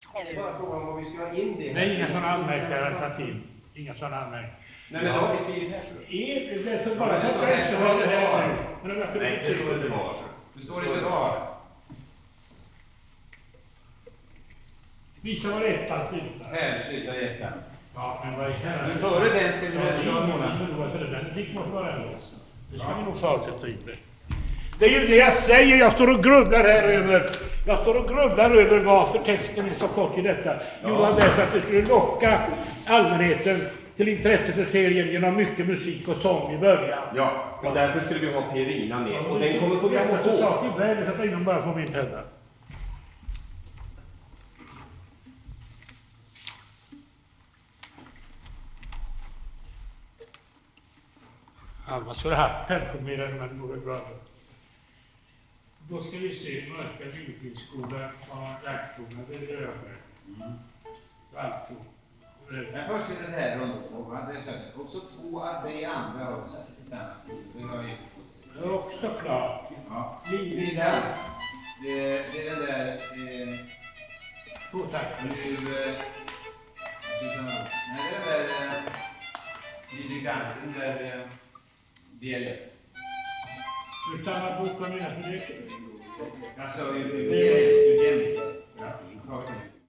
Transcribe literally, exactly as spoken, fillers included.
Det är bara frågan om vad vi ska ha in det. Nej, inga sådana anmärkningar har tagit in. Inga sådana anmärkningar. Nej, men då har vi skrivit här så. Är det så bara Ja, det så står att här, jag så inte har har det det här var. nu? Men varför Nej, det står inte det? var. Det står inte var. Visa var ettan slutar. Här slutar ettan. Ja, men vad är det? Men före den ska vi Ja, väl det ta är månaden. ingen förlorad för det. Den fick man vara ändå. Det ska vi nog förutsätta in det. Det är ju det jag säger, jag står och grubblar här över. Jag står och grubblar över varför texten är så kort i detta. Jo, Ja. han vet att det skulle locka allmänheten till intresse för serien genom mycket musik och sång i början. Ja, och därför skulle vi ha Pirina med. Och den kommer på Jag måste grammofon. ta till världen så att ingen bara får min penna. Alva skulle ha haft pensionerade, men det vore bra. Då ska vi se, Mörka djurskyddsskola har jaktskola, det är över. Mm. Alltså. Men först är det här rundfrågan. Och så två à tre andra har vi satt bestämmas tid. Så jag är Det är också klart. Ja. Livliga. Det, det är den där... Eh, Två tack. nu... Eh, vad ska jag säga? Nej, det är den där... Eh, Lidiganten där... Eh, delen. Hur samma bok har mina för det? Alltså, det är student. Ja. Jag pratar med.